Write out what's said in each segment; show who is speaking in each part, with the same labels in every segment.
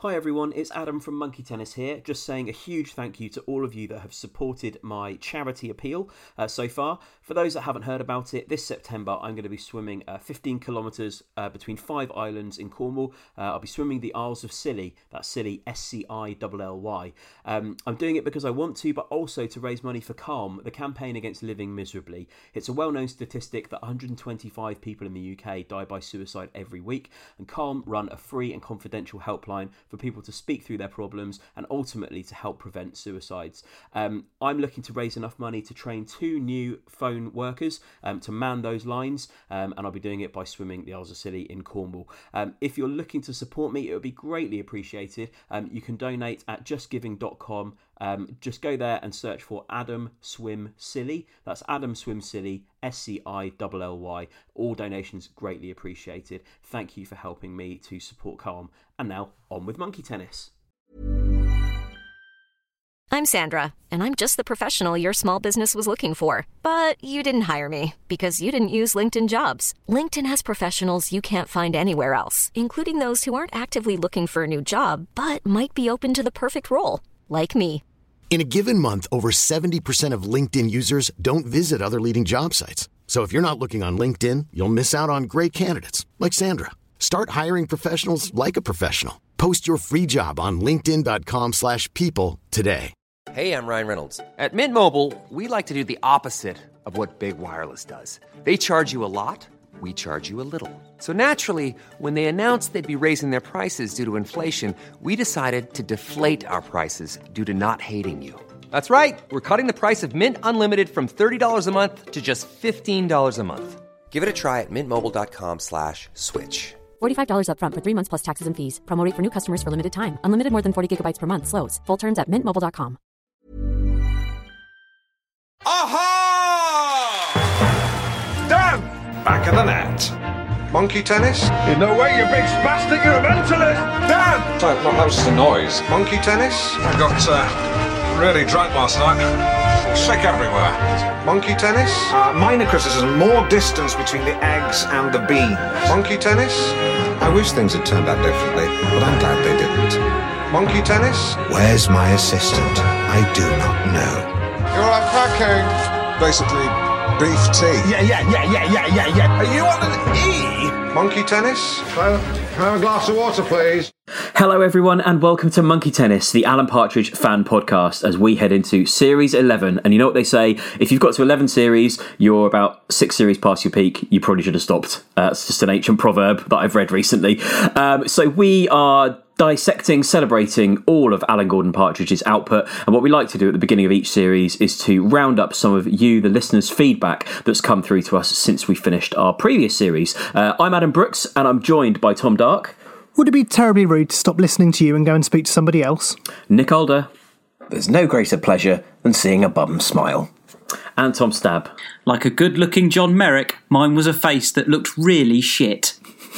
Speaker 1: Hi everyone, it's Adam from Monkey Tennis here, just saying a huge thank you to all of you that have supported my charity appeal so far. For those that haven't heard about it, this September I'm going to be swimming 15 kilometres between 5 islands in Cornwall. I'll be swimming the Isles of Scilly, that's Scilly, Scilly. I'm doing it because I want to, but also to raise money for Calm, the campaign against living miserably. It's a well-known statistic that 125 people in the UK die by suicide every week, and Calm run a free and confidential helpline for people to speak through their problems and ultimately to help prevent suicides. I'm looking to raise enough money to train 2 new phone workers to man those lines, and I'll be doing it by swimming the Isles of Scilly in Cornwall. If you're looking to support me, it would be greatly appreciated. You can donate at justgiving.com. Just go there and search for Adam Swim Scilly. That's Adam Swim Scilly, Scilly. All donations greatly appreciated. Thank you for helping me to support Calm. And now, on with Monkey Tennis.
Speaker 2: I'm Sandra, and I'm just the professional your small business was looking for. But you didn't hire me because you didn't use LinkedIn Jobs. LinkedIn has professionals you can't find anywhere else, including those who aren't actively looking for a new job, but might be open to the perfect role, like me.
Speaker 3: In a given month, over 70% of LinkedIn users don't visit other leading job sites. So if you're not looking on LinkedIn, you'll miss out on great candidates like Sandra. Start hiring professionals like a professional. Post your free job on linkedin.com/people today.
Speaker 4: Hey, I'm Ryan Reynolds. At Mint Mobile, we like to do the opposite of what Big Wireless does. They charge you a lot, we charge you a little. So naturally, when they announced they'd be raising their prices due to inflation, we decided to deflate our prices due to not hating you. That's right. We're cutting the price of Mint Unlimited from $30 a month to just $15 a month. Give it a try at mintmobile.com/switch.
Speaker 5: $45 up front for 3 months plus taxes and fees. Promo rate for new customers for limited time. Unlimited more than 40 gigabytes per month. Slows full terms at mintmobile.com.
Speaker 6: Aha! Dan! Back of the net.
Speaker 7: Monkey tennis?
Speaker 6: In no way, you big spastic, you're a mentalist! Dan!
Speaker 7: Don't, that was the noise. Monkey tennis?
Speaker 6: I got really drunk last night. Sick everywhere.
Speaker 7: Monkey tennis?
Speaker 8: Minor criticism, more distance between the eggs and the beans.
Speaker 7: Monkey tennis?
Speaker 8: I wish things had turned out differently, but I'm glad they didn't.
Speaker 7: Monkey tennis?
Speaker 8: Where's my assistant? I do not know.
Speaker 7: You're unpacking.
Speaker 6: Basically, beef tea.
Speaker 8: Yeah.
Speaker 6: Are you on an E?
Speaker 7: Monkey tennis?
Speaker 8: Have a glass of water, please.
Speaker 1: Hello everyone and welcome to Monkey Tennis, the Alan Partridge fan podcast, as we head into Series 11. And you know what they say, if you've got to 11 series, you're about 6 series past your peak, you probably should have stopped. It's just an ancient proverb that I've read recently. So we are dissecting, celebrating all of Alan Gordon Partridge's output, and what we like to do at the beginning of each series is to round up some of you, the listeners' feedback that's come through to us since we finished our previous series. I'm Adam Brooks and I'm joined by Tom Dark.
Speaker 9: Would it be terribly rude to stop listening to you and go and speak to somebody else?
Speaker 1: Nick Alder.
Speaker 10: There's no greater pleasure than seeing a bum smile.
Speaker 1: And Tom Stab.
Speaker 11: Like a good-looking John Merrick, mine was a face that looked really shit.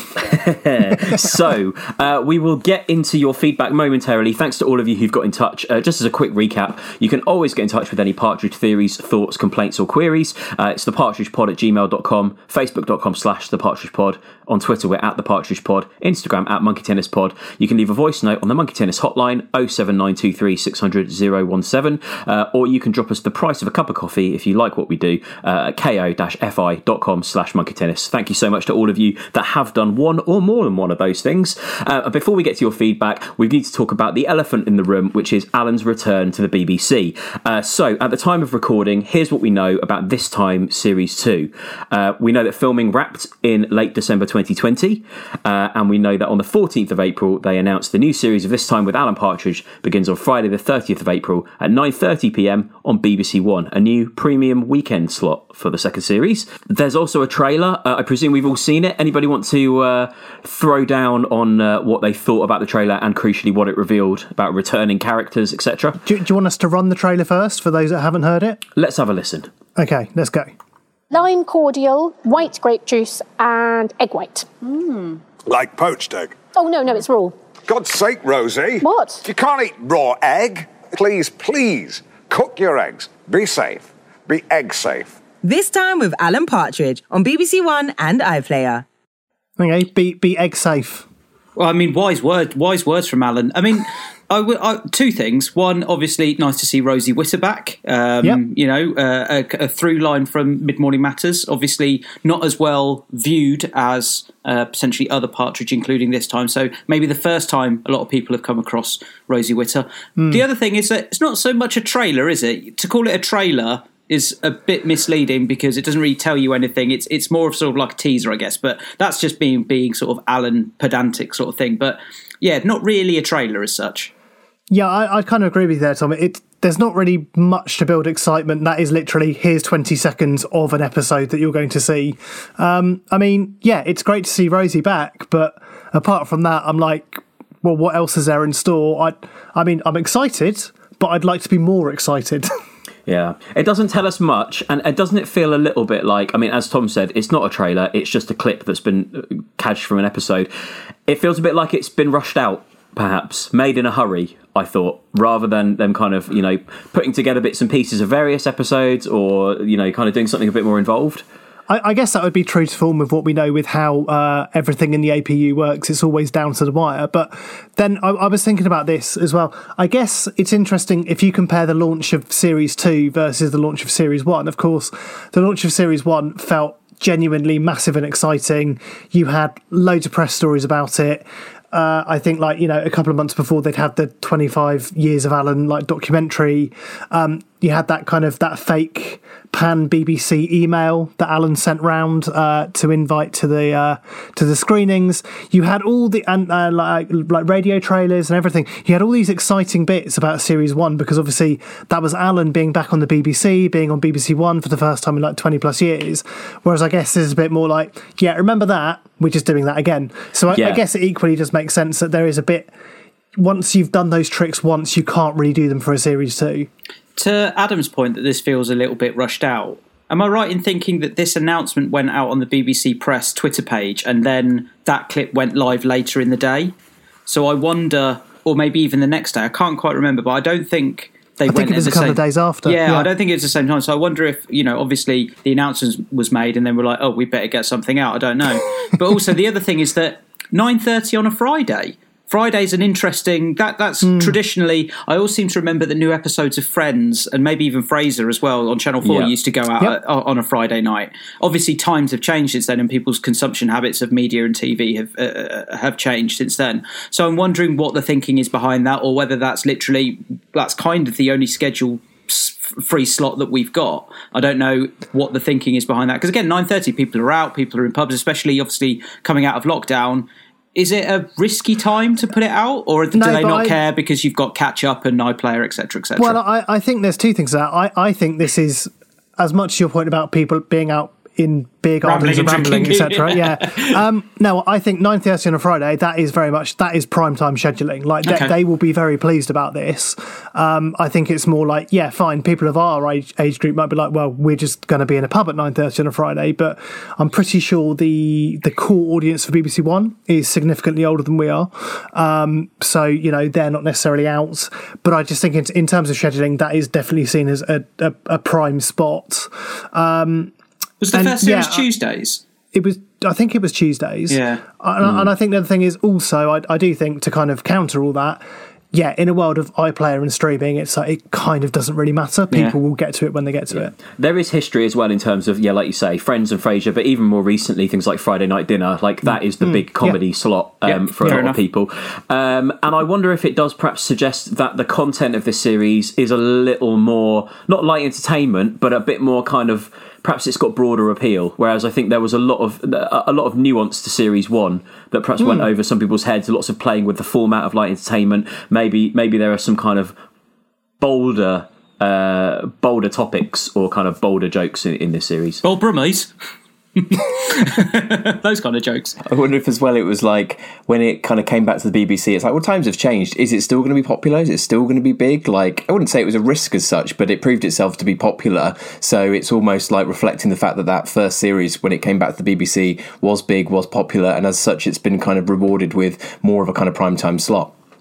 Speaker 1: So, we will get into your feedback momentarily. Thanks to all of you who've got in touch. Just as a quick recap, you can always get in touch with any Partridge theories, thoughts, complaints or queries. It's thepartridgepod@gmail.com, facebook.com/thepartridgepod. On Twitter, we're at thepartridgepod, Instagram at monkeytennispod. You can leave a voice note on the Monkey Tennis hotline, 07923 600 017, or you can drop us the price of a cup of coffee if you like what we do at ko-fi.com/monkeytennis. Thank you so much to all of you that have done one or more than one of those things. Before we get to your feedback, we need to talk about the elephant in the room, which is Alan's return to the BBC. So, at the time of recording, here's what we know about This Time Series 2. We know that filming wrapped in late December 2020, and we know that on the 14th of April, they announced the new series of This Time with Alan Partridge begins on Friday the 30th of April at 9:30pm on BBC One, a new premium weekend slot for the second series. There's also a trailer. I presume we've all seen it. Anybody want to throw down on what they thought about the trailer and crucially what it revealed about returning characters, etc.?
Speaker 9: Do you want us to run the trailer first for those that haven't heard it?
Speaker 1: Let's have a listen.
Speaker 9: Okay, let's go.
Speaker 12: Lime cordial, white grape juice and egg white.
Speaker 6: Like poached egg.
Speaker 12: Oh, no, it's raw.
Speaker 6: God's sake, Rosie.
Speaker 12: What?
Speaker 6: You can't eat raw egg. Please, cook your eggs. Be safe. Be egg safe.
Speaker 13: This Time with Alan Partridge on BBC One and iPlayer.
Speaker 9: Okay, be egg safe.
Speaker 11: Well, I mean, wise words from Alan. I mean, two things. One, obviously, nice to see Rosie Witter back. You know, a through line from Mid Morning Matters. Obviously, not as well viewed as potentially other Partridge, including this time. So maybe the first time a lot of people have come across Rosie Witter. The other thing is that it's not so much a trailer, is it? To call it a trailer is a bit misleading because it doesn't really tell you anything. It's more of sort of like a teaser, I guess. But that's just being sort of Alan pedantic sort of thing. But yeah, not really a trailer as such.
Speaker 9: Yeah, I kind of agree with you there, Tom. There's not really much to build excitement. That is literally, here's 20 seconds of an episode that you're going to see. I mean, yeah, it's great to see Rosie back, but apart from that, I'm like, well, what else is there in store? I mean, I'm excited, but I'd like to be more excited.
Speaker 1: Yeah, it doesn't tell us much, and doesn't it feel a little bit like, I mean, as Tom said, it's not a trailer, it's just a clip that's been cadged from an episode. It feels a bit like it's been rushed out, perhaps, made in a hurry, I thought, rather than them kind of, you know, putting together bits and pieces of various episodes or, you know, kind of doing something a bit more involved.
Speaker 9: I guess that would be true to form with what we know with how everything in the APU works. It's always down to the wire. But then I was thinking about this as well. I guess it's interesting if you compare the launch of Series 2 versus the launch of Series 1. Of course, the launch of Series 1 felt genuinely massive and exciting. You had loads of press stories about it. I think, like, you know, a couple of months before they'd had the 25 years of Alan, like, documentary. You had that kind of that fake pan BBC email that Alan sent round to invite to the screenings. You had all the like radio trailers and everything. You had all these exciting bits about Series 1 because obviously that was Alan being back on the BBC, being on BBC One for the first time in like 20 plus years. Whereas I guess this is a bit more like, yeah, remember that? We're just doing that again. So I guess it equally just makes sense that there is a bit. Once you've done those tricks once, you can't really do them for a Series 2.
Speaker 11: To Adam's point that this feels a little bit rushed out, am I right in thinking that this announcement went out on the BBC Press Twitter page and then that clip went live later in the day? So I wonder, or maybe even the next day, I can't quite remember, but I don't think they went.
Speaker 9: I think it was a couple of days after.
Speaker 11: Yeah, I don't think it was the same time. So I wonder if, you know, obviously the announcement was made and then we're like, oh, we better get something out. I don't know. But also the other thing is that 9:30 on a Friday. Friday's an interesting... That's traditionally... I always seem to remember the new episodes of Friends and maybe even Frasier as well on Channel 4 used to go out on a Friday night. Obviously, times have changed since then and people's consumption habits of media and TV have changed since then. So I'm wondering what the thinking is behind that or whether that's kind of the only schedule free slot that we've got. I don't know what the thinking is behind that. Because again, 9:30, people are out, people are in pubs, especially obviously coming out of lockdown. Is it a risky time to put it out, or do they not care because you've got Catch Up and iPlayer, etc., etc.?
Speaker 9: Well, I think there's two things to that. I think this is, as much as your point about people being out in beer gardens and rambling, etc. No, I think 9:30 on a Friday, that is prime time scheduling. Like they will be very pleased about this. I think it's more like, yeah, fine, people of our age group might be like, well, we're just going to be in a pub at 9:30 on a Friday, but I'm pretty sure the core audience for BBC One is significantly older than we are. So, you know, they're not necessarily out, but I just think in terms of scheduling, that is definitely seen as a prime spot.
Speaker 11: Was the first series Tuesdays?
Speaker 9: I think it was Tuesdays.
Speaker 11: Yeah.
Speaker 9: And I think the other thing is also, I do think to kind of counter all that, yeah, in a world of iPlayer and streaming, it's like it kind of doesn't really matter. People will get to it when they get to it.
Speaker 1: There is history as well in terms of, like you say, Friends and Frasier, but even more recently, things like Friday Night Dinner, like that is the big comedy slot for a lot of people. And I wonder if it does perhaps suggest that the content of this series is a little more, not light entertainment, but a bit more kind of, perhaps it's got broader appeal, whereas I think there was a lot of nuance to Series 1 that perhaps went over some people's heads, lots of playing with the format of light entertainment. Maybe there are some kind of bolder topics or kind of bolder jokes in this series.
Speaker 11: Bold Brummies. Those kind of jokes.
Speaker 10: I wonder if as well it was like when it kind of came back to the BBC, it's like, well, times have changed. Is it still going to be popular? Is it still going to be big? Like, I wouldn't say it was a risk as such, but it proved itself to be popular. So it's almost like reflecting the fact that first series, when it came back to the BBC, was big, was popular, and as such it's been kind of rewarded with more of a kind of primetime slot.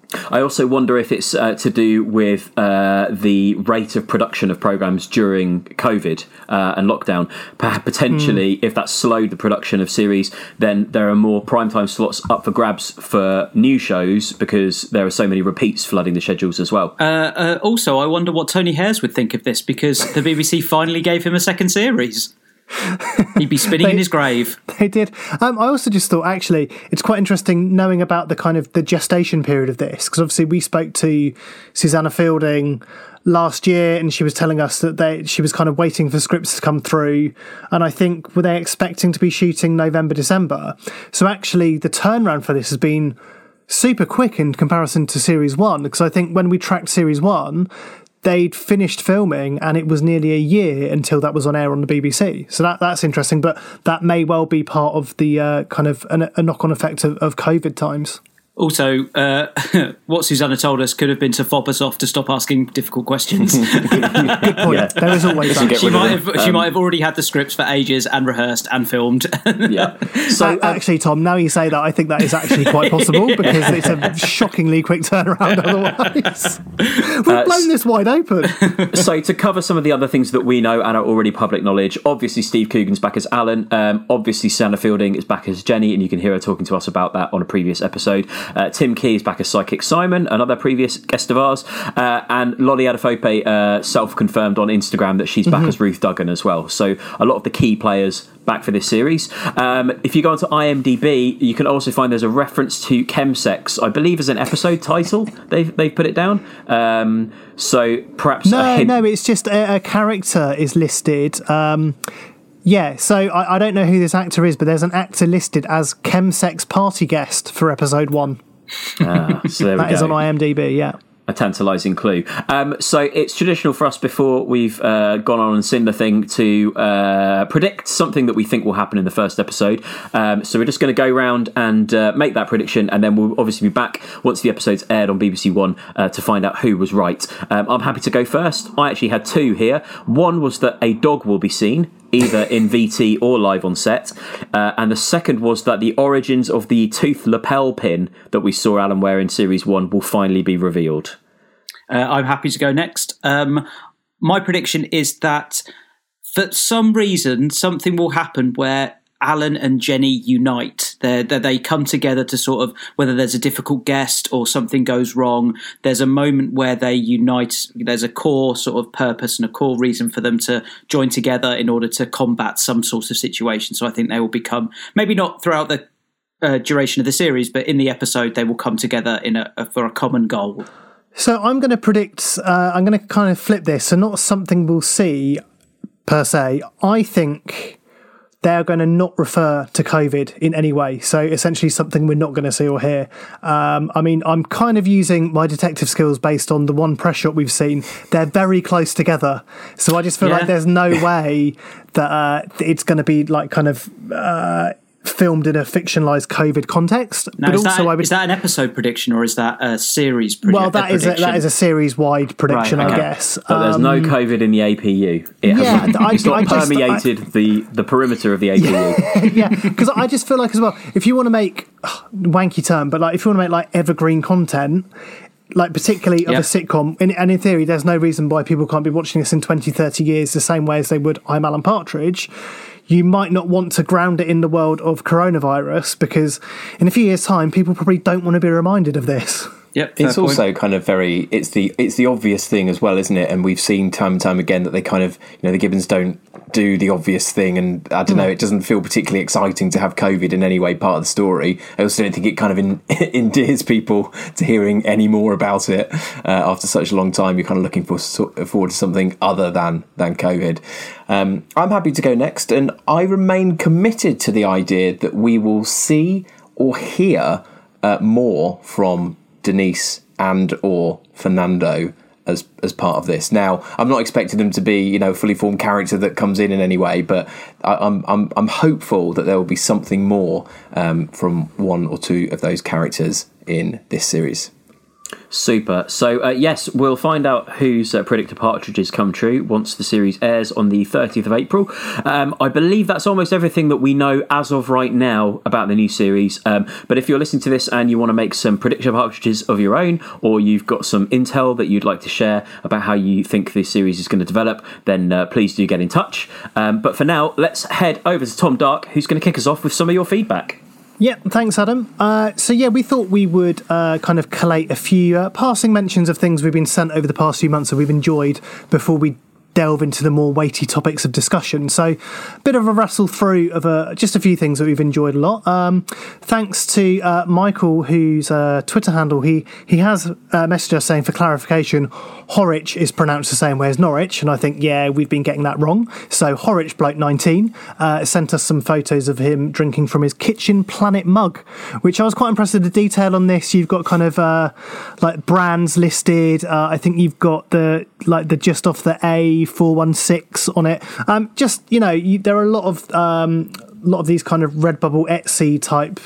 Speaker 1: I also wonder if it's to do with the rate of production of programmes during COVID and lockdown. Potentially, if that slowed the production of series, then there are more primetime slots up for grabs for new shows because there are so many repeats flooding the schedules as well.
Speaker 11: Also, I wonder what Tony Hayers would think of this, because the BBC finally gave him a second series. He'd be spinning in his grave.
Speaker 9: They did. I also just thought, actually, it's quite interesting knowing about the kind of the gestation period of this, because obviously we spoke to Susanna Fielding last year and she was telling us that she was kind of waiting for scripts to come through, and I think were they expecting to be shooting November, December. So actually the turnaround for this has been super quick in comparison to Series 1, because I think when we tracked Series 1, they'd finished filming and it was nearly a year until that was on air on the BBC. So that's interesting, but that may well be part of the kind of a knock-on effect of COVID times.
Speaker 11: Also, what Susanna told us could have been to fob us off to stop asking difficult questions.
Speaker 9: Good point. Yeah. There is always that.
Speaker 11: She might have already had the scripts for ages and rehearsed and filmed.
Speaker 1: Yeah. So
Speaker 9: actually, Tom, now you say that, I think that is actually quite possible, because it's a shockingly quick turnaround otherwise. We've blown this wide open.
Speaker 1: So to cover some of the other things that we know and are already public knowledge, obviously Steve Coogan's back as Alan. Obviously Susanna Fielding is back as Jenny, and you can hear her talking to us about that on a previous episode. Tim Key is back as Psychic Simon, another previous guest of ours, and Lolly Adefope self-confirmed on Instagram that she's back as Ruth Duggan as well. So a lot of the key players back for this series. If you go onto IMDb, you can also find there's a reference to chemsex, I believe, as an episode title. They've put it down. So perhaps
Speaker 9: no, it's just a character is listed. Yeah, so I don't know who this actor is, but there's an actor listed as chemsex party guest for episode 1.
Speaker 1: So there we go.
Speaker 9: That is on IMDb, yeah.
Speaker 1: A tantalising clue. So it's traditional for us, before we've gone on and seen the thing, to predict something that we think will happen in the first episode. So we're just going to go round and make that prediction, and then we'll obviously be back once the episode's aired on BBC One to find out who was right. I'm happy to go first. I actually had 2 here. One was that a dog will be seen, either in VT or live on set. And the second was that the origins of the tooth lapel pin that we saw Alan wear in Series 1 will finally be revealed.
Speaker 11: I'm happy to go next. My prediction is that for some reason, something will happen where Alan and Jenny unite. They come together to sort of, whether there's a difficult guest or something goes wrong, there's a moment where they unite. There's a core sort of purpose and a core reason for them to join together in order to combat some sort of situation. So I think they will become, maybe not throughout the duration of the series, but in the episode they will come together for a common goal.
Speaker 9: So I'm going to predict, I'm going to kind of flip this, so not something we'll see per se. I think they're going to not refer to COVID in any way. So essentially something we're not going to see or hear. I mean, I'm kind of using my detective skills based on the one press shot we've seen. They're very close together. So I just feel like there's no way that it's going to be like kind of filmed in a fictionalized COVID context.
Speaker 11: Now,
Speaker 9: but
Speaker 11: is that an episode prediction or is that a series prediction?
Speaker 9: Well, that is a series-wide prediction, right, okay. I guess.
Speaker 1: But there's no COVID in the APU. It's not permeated the perimeter of the APU.
Speaker 9: Yeah, because I just feel like as well, if you want to make, wanky term, but like if you want to make like evergreen content, like particularly of a sitcom, and in theory there's no reason why people can't be watching this in 20, 30 years the same way as they would I'm Alan Partridge, you might not want to ground it in the world of coronavirus, because in a few years' time people probably don't want to be reminded of this.
Speaker 11: Yep,
Speaker 10: it's also kind of very, it's the obvious thing as well, isn't it? And we've seen time and time again that they kind of, the Gibbons don't do the obvious thing, and I don't know, it doesn't feel particularly exciting to have COVID in any way part of the story. I also don't think it kind of endears people to hearing any more about it after such a long time. You're kind of looking forward to something other than COVID. I'm happy to go next, and I remain committed to the idea that we will see or hear more from Denise and or Fernando as part of this. Now, I'm not expecting them to be, a fully formed character that comes in any way, but I'm hopeful that there will be something more from one or two of those characters in this series.
Speaker 1: Super. So, yes, we'll find out whose predicted partridges come true once the series airs on the 30th of April. I believe that's almost everything that we know as of right now about the new series. But if you're listening to this and you want to make some prediction partridges of your own, or you've got some intel that you'd like to share about how you think this series is going to develop, then please do get in touch. But for now, let's head over to Tom Dark, who's going to kick us off with some of your feedback.
Speaker 9: Yeah, thanks, Adam. We thought we would kind of collate a few passing mentions of things we've been sent over the past few months that we've enjoyed before we delve into the more weighty topics of discussion. So a bit of a wrestle through of just a few things that we've enjoyed a lot. Thanks to Michael, whose Twitter handle, he has messaged us saying, for clarification, Horwich is pronounced the same way as Norwich, and I think, we've been getting that wrong. So Horwich Bloke 19 sent us some photos of him drinking from his Kitchen Planet mug, which I was quite impressed with the detail on this. You've got kind of like brands listed. I think you've got the just off the A416 on it. There are a lot of these kind of Redbubble Etsy type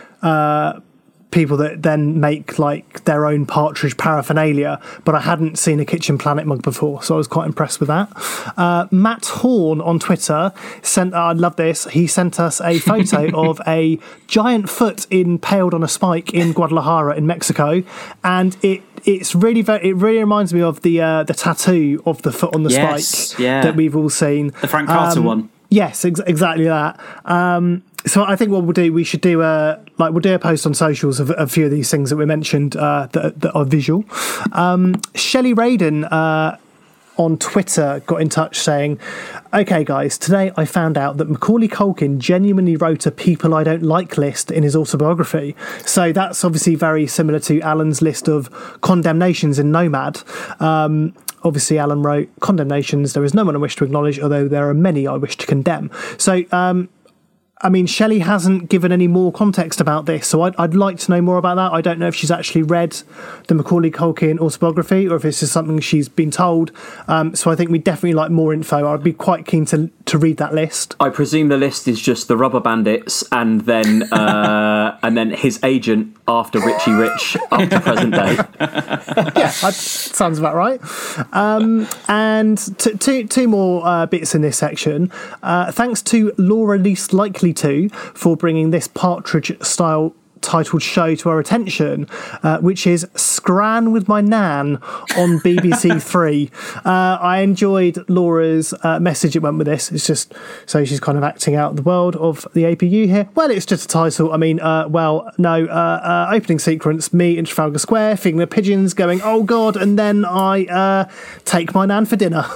Speaker 9: people that then make like their own partridge paraphernalia, but I hadn't seen a Kitchen Planet mug before, so I was quite impressed with that. Matt Horn on Twitter I love this, he sent us a photo of a giant foot impaled on a spike in Guadalajara in Mexico, and it really reminds me of the tattoo of the foot on the spike that we've all seen.
Speaker 11: The Frank Carter one.
Speaker 9: Yes, exactly that. So I think what we'll do, we should do we'll do a post on socials of a few of these things that we mentioned that are visual. Shelley Radin on Twitter got in touch saying, "Okay, guys, today I found out that Macaulay Culkin genuinely wrote a People I Don't Like list in his autobiography." So that's obviously very similar to Alan's list of condemnations in Nomad. Obviously, Alan wrote condemnations. There is no one I wish to acknowledge, although there are many I wish to condemn. So, Shelley hasn't given any more context about this, so I'd like to know more about that. I don't know if she's actually read the Macaulay Culkin autobiography or if it's just something she's been told. So I think we definitely like more info. I'd be quite keen to read that list.
Speaker 1: I presume the list is just the Rubber Bandits and then his agent after Richie Rich up to present day.
Speaker 9: Yeah, that sounds about right. And two more bits in this section. Thanks to Laura Least Likely To for bringing this Partridge-style titled show to our attention, which is Scran with My Nan on BBC Three. I enjoyed Laura's message it went with this. It's just, so she's kind of acting out the world of the APU here. Well, it's just a title. Opening sequence, me in Trafalgar Square, feeding the pigeons, going, oh God, and then I take my nan for dinner.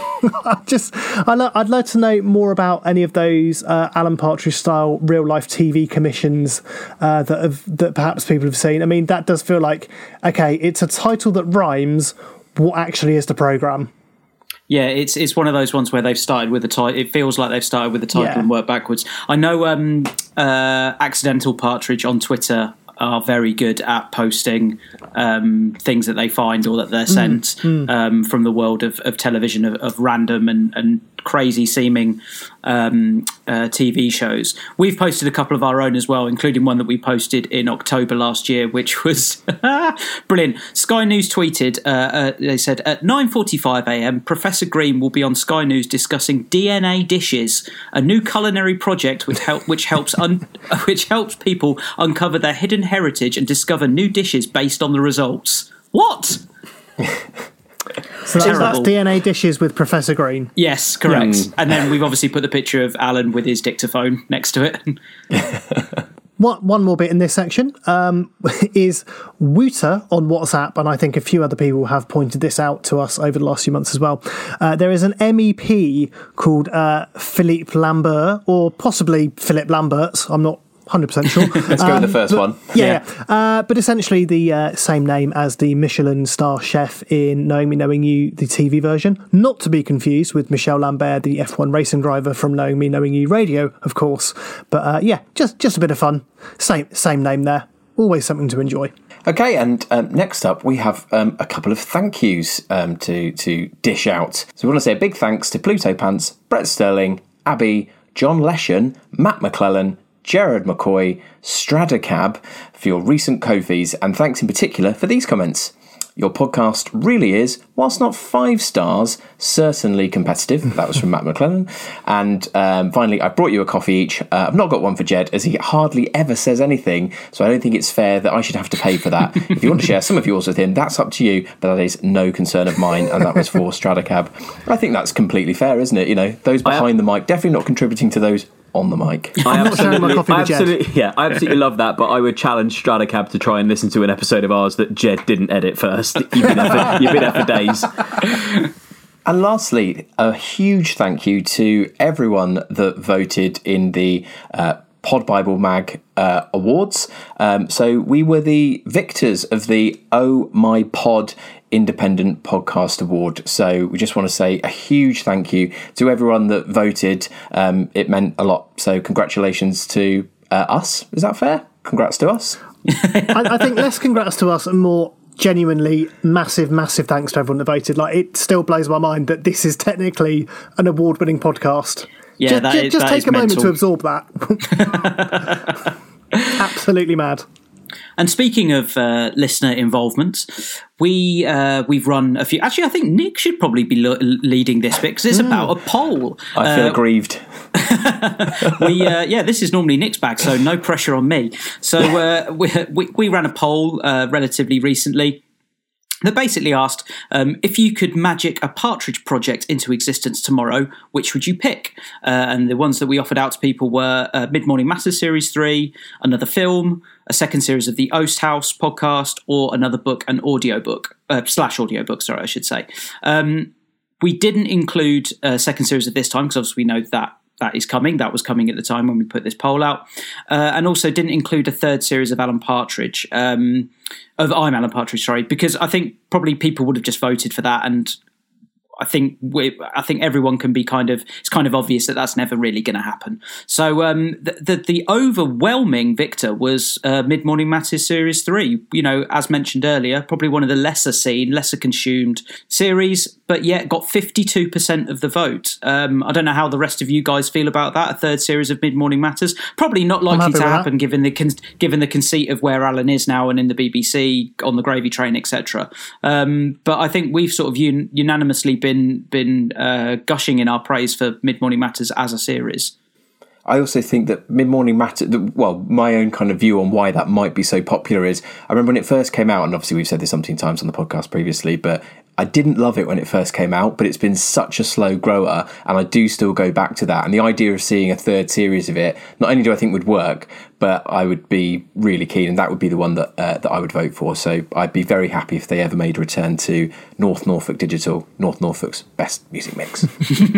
Speaker 9: I'd like to know more about any of those Alan Partridge style real life TV commissions that perhaps people have seen. I mean, that does feel like, okay, it's a title that rhymes. What actually is the programme?
Speaker 11: Yeah, it's one of those ones where they've started with the title. It feels like they've started with the title and worked backwards. I know Accidental Partridge on Twitter are very good at posting things that they find or that they're sent from the world of television, of random and crazy seeming TV shows. We've posted a couple of our own as well, including one that we posted in October last year, which was brilliant. Sky News tweeted, they said, at 9:45 a.m, Professor Green will be on Sky News discussing DNA dishes, a new culinary project which helps people uncover their hidden heritage and discover new dishes based on the results. What?
Speaker 9: So that's DNA dishes with Professor Green.
Speaker 11: Yes, correct. And then we've obviously put the picture of Alan with his dictaphone next to it.
Speaker 9: One more bit in this section is Wooter on WhatsApp, and I think a few other people have pointed this out to us over the last few months as well. There is an MEP called Philippe Lambert, or possibly Philip Lambert. I'm not 100% sure.
Speaker 10: Let's go with the first one.
Speaker 9: Yeah. But essentially the same name as the Michelin star chef in Knowing Me, Knowing You, the TV version. Not to be confused with Michel Lambert, the F1 racing driver from Knowing Me, Knowing You radio, of course. But just a bit of fun. Same name there. Always something to enjoy.
Speaker 10: Okay, and next up we have a couple of thank yous to dish out. So we want to say a big thanks to Pluto Pants, Brett Sterling, Abby, John Leshen, Matt McClellan, Jared McCoy, Stradicab for your recent Ko-fis, and thanks in particular for these comments. Your podcast really is, whilst not 5 stars, certainly competitive. That was from Matt McClellan. And finally, I brought you a coffee each. I've not got one for Jed, as he hardly ever says anything, so I don't think it's fair that I should have to pay for that. If you want to share some of yours with him, that's up to you, but that is no concern of mine, and that was for Stradicab. I think that's completely fair, isn't it? You know, those behind the mic definitely not contributing to those on the mic.
Speaker 1: I absolutely love that, but I would challenge Stradicab to try and listen to an episode of ours that Jed didn't edit first. You've been there for days.
Speaker 10: And lastly, a huge thank you to everyone that voted in the Pod Bible Mag awards. So we were the victors of the Oh My Pod Independent Podcast Award. So we just want to say a huge thank you to everyone that voted. It meant a lot. So congratulations to us. Is that fair? Congrats to us.
Speaker 9: I think less congrats to us and more genuinely massive thanks to everyone that voted. Like, it still blows my mind that this is technically an award-winning podcast.
Speaker 11: Yeah,
Speaker 9: just take a moment to absorb that. Absolutely mad.
Speaker 11: And speaking of listener involvement, we've run a few. Actually, I think Nick should probably be leading this bit because it's about a poll.
Speaker 10: I feel aggrieved.
Speaker 11: This is normally Nick's bag, so no pressure on me. So we ran a poll relatively recently that basically asked if you could magic a Partridge project into existence tomorrow, which would you pick? And the ones that we offered out to people were Mid Morning Matters Series 3, another film, a second series of the Oast House podcast, or another book, an audiobook, / audiobook, sorry, I should say. We didn't include a second series of this time because obviously we know that is coming. That was coming at the time when we put this poll out. And also didn't include a third series of Alan Partridge, I'm Alan Partridge, sorry, because I think probably people would have just voted for that, and I think everyone can be it's kind of obvious that that's never really going to happen. So the overwhelming victor was Mid Morning Matters Series 3. You know, as mentioned earlier, probably one of the lesser seen, lesser consumed series, but yet got 52% of the vote. I don't know how the rest of you guys feel about that. A third series of Mid Morning Matters, probably not likely to happen given the conceit of where Alan is now and in the BBC on the gravy train, etc. But I think we've sort of unanimously been gushing in our praise for Mid Morning Matters as a series.
Speaker 10: I also think that Mid Morning Matters, well, my own kind of view on why that might be so popular is, I remember when it first came out, and obviously we've said this umpteen times on the podcast previously, but I didn't love it when it first came out, but it's been such a slow grower, and I do still go back to that. And the idea of seeing a third series of it, not only do I think would work, but I would be really keen, and that would be the one that I would vote for. So I'd be very happy if they ever made a return to North Norfolk Digital, North Norfolk's best music mix.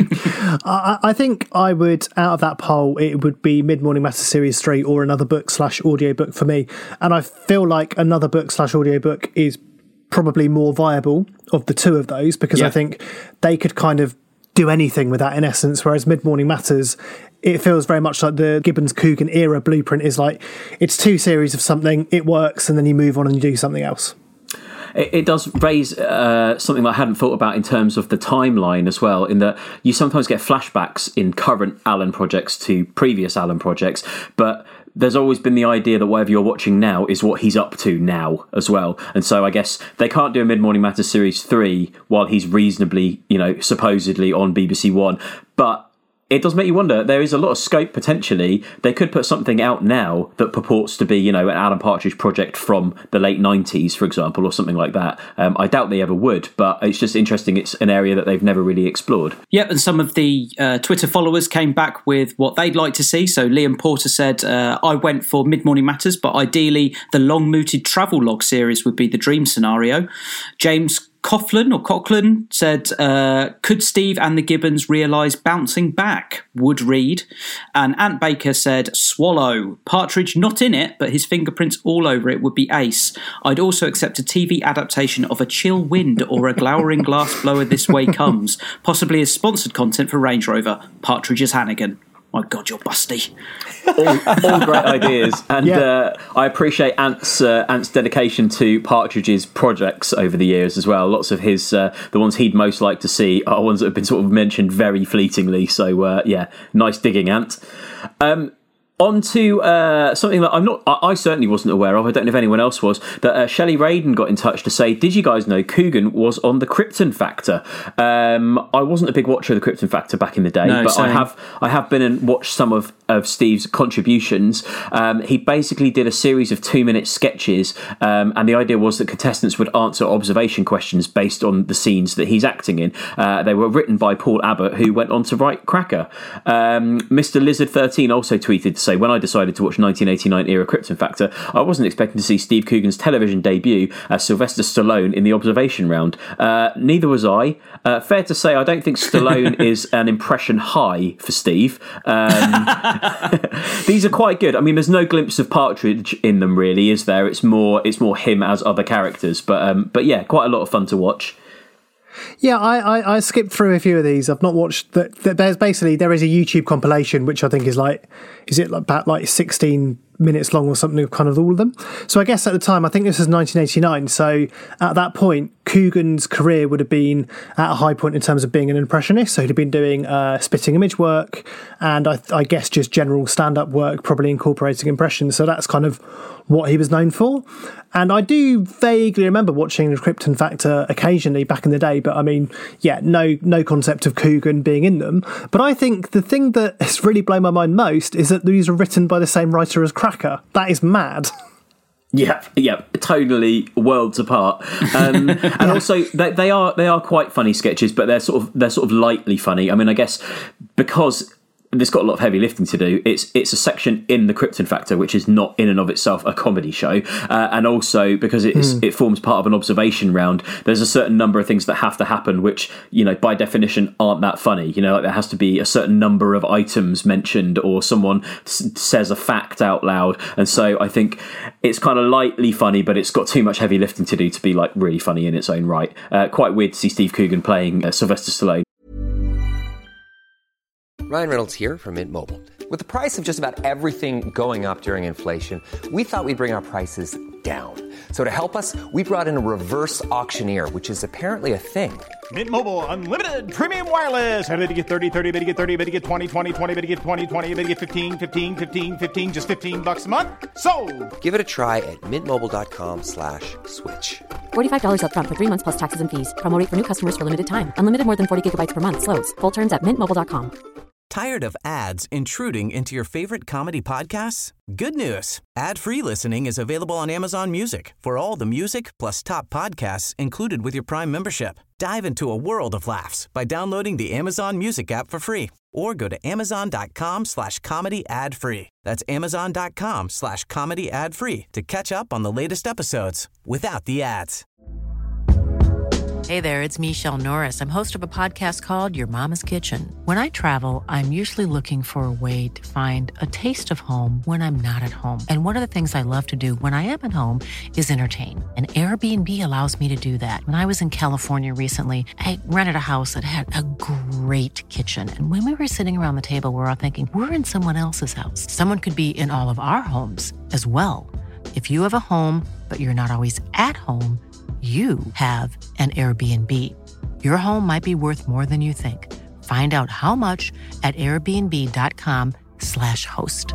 Speaker 9: I think I would, out of that poll, it would be Mid Morning Matters Series 3 or another book / audiobook for me. And I feel like another book / audiobook is probably more viable of the two of those, because I think they could kind of do anything with that in essence, whereas Mid Morning Matters, it feels very much like the Gibbons-Coogan era blueprint is like, it's 2 series of something, it works, and then you move on and you do something else.
Speaker 1: It does raise something that I hadn't thought about in terms of the timeline as well, in that you sometimes get flashbacks in current Alan projects to previous Alan projects, but there's always been the idea that whatever you're watching now is what he's up to now as well. And so I guess they can't do a Mid Morning Matters Series 3 while he's reasonably, supposedly on BBC One. But it does make you wonder, there is a lot of scope potentially. They could put something out now that purports to be, an Alan Partridge project from the late 90s, for example, or something like that. I doubt they ever would, but it's just interesting. It's an area that they've never really explored.
Speaker 11: Yep, and some of the Twitter followers came back with what they'd like to see. So Liam Porter said, I went for Mid Morning Matters, but ideally the long-mooted travel log series would be the dream scenario. James Coughlin said, could Steve and the Gibbons realise bouncing back? Would read. And Ant Baker said, swallow. Partridge not in it, but his fingerprints all over it would be ace. I'd also accept a TV adaptation of A Chill Wind or A Glowering Glass Blower This Way Comes, possibly as sponsored content for Range Rover. Partridge as Hannigan. My God, you're busty.
Speaker 1: All great ideas, and I appreciate Ant's dedication to Partridge's projects over the years as well. Lots of his, the ones he'd most like to see are ones that have been sort of mentioned very fleetingly. So nice digging, Ant. On to something that I certainly wasn't aware of. I don't know if anyone else was. That Shelley Radin got in touch to say, did you guys know Coogan was on the Krypton Factor? I wasn't a big watcher of the Krypton Factor back in the day, but same. I have been and watched some of Steve's contributions. He basically did a series of 2-minute sketches, and the idea was that contestants would answer observation questions based on the scenes that he's acting in. They were written by Paul Abbott, who went on to write Cracker. Mr. Lizard13 also tweeted to say, when I decided to watch 1989 era Krypton Factor, I wasn't expecting to see Steve Coogan's television debut as Sylvester Stallone in the observation round. Neither was I. Fair to say, I don't think Stallone is an impression high for Steve. These are quite good. I mean, there's no glimpse of Partridge in them, really, is there? It's more him as other characters. But yeah, quite a lot of fun to watch.
Speaker 9: Yeah, I skipped through a few of these. I've not watched. There is a YouTube compilation which I think is about 16 minutes long or something of kind of all of them. So I guess at the time, I think this was 1989. So at that point, Coogan's career would have been at a high point in terms of being an impressionist. So he'd have been doing spitting image work and I guess just general stand-up work, probably incorporating impressions. So that's kind of what he was known for. And I do vaguely remember watching the Krypton Factor occasionally back in the day, but I mean, yeah, no concept of Coogan being in them. But I think the thing that has really blown my mind most is that these are written by the same writer as Cracker. That is mad.
Speaker 1: Yeah, totally worlds apart. And also they are quite funny sketches, but they're sort of lightly funny. I mean, I guess because it's got a lot of heavy lifting to do. It's a section in the Krypton Factor which is not in and of itself a comedy show, and also because it forms part of an observation round. There's a certain number of things that have to happen, which by definition aren't that funny. Like there has to be a certain number of items mentioned, or someone says a fact out loud, and so I think it's kind of lightly funny, but it's got too much heavy lifting to do to be like really funny in its own right. Quite weird to see Steve Coogan playing Sylvester Stallone.
Speaker 4: Ryan Reynolds here from Mint Mobile. With the price of just about everything going up during inflation, we thought we'd bring our prices down. So to help us, we brought in a reverse auctioneer, which is apparently a thing.
Speaker 13: Mint Mobile Unlimited Premium Wireless. How to get 30, 30, bit to get 30, bit to get 20, 20, 20, bit to get 20, 20, bit to get 15, 15, 15, 15, just $15 a month? Sold!
Speaker 4: Give it a try at mintmobile.com/switch.
Speaker 5: $45 up front for 3 months plus taxes and fees. Promo rate for new customers for limited time. Unlimited more than 40 gigabytes per month. Slows full terms at mintmobile.com.
Speaker 14: Tired of ads intruding into your favorite comedy podcasts? Good news. Ad-free listening is available on Amazon Music for all the music plus top podcasts included with your Prime membership. Dive into a world of laughs by downloading the Amazon Music app for free or go to amazon.com/comedy ad-free. That's amazon.com/comedy ad-free to catch up on the latest episodes without the ads.
Speaker 15: Hey there, it's Michelle Norris. I'm host of a podcast called Your Mama's Kitchen. When I travel, I'm usually looking for a way to find a taste of home when I'm not at home. And one of the things I love to do when I am at home is entertain. And Airbnb allows me to do that. When I was in California recently, I rented a house that had a great kitchen. And when we were sitting around the table, we were all thinking, we're in someone else's house. Someone could be in all of our homes as well. If you have a home, but you're not always at home, you have an Airbnb. Your home might be worth more than you think. Find out how much at airbnb.com/host.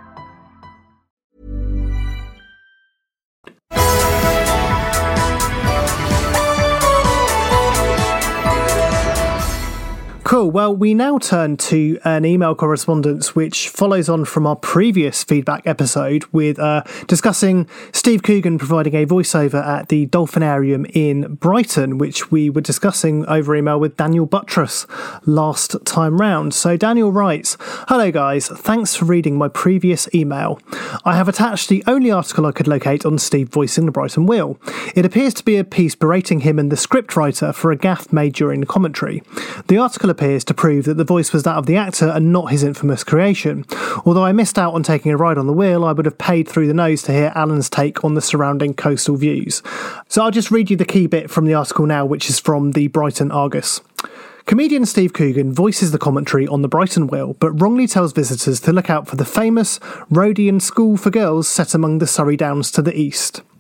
Speaker 9: Cool. Well, we now turn to an email correspondence which follows on from our previous feedback episode with discussing Steve Coogan providing a voiceover at the Dolphinarium in Brighton, which we were discussing over email with Daniel Buttress last time round. So Daniel writes, "Hello guys, thanks for reading my previous email. I have attached the only article I could locate on Steve voicing the Brighton Wheel. It appears to be a piece berating him and the scriptwriter for a gaffe made during the commentary. The article appears to prove that the voice was that of the actor and not his infamous creation. Although I missed out on taking a ride on the wheel, I would have paid through the nose to hear Alan's take on the surrounding coastal views." So I'll just read you the key bit from the article now, which is from the Brighton Argus. Comedian Steve Coogan voices the commentary on the Brighton Wheel, but wrongly tells visitors to look out for the famous Rhodian School for Girls set among the Surrey Downs to the east.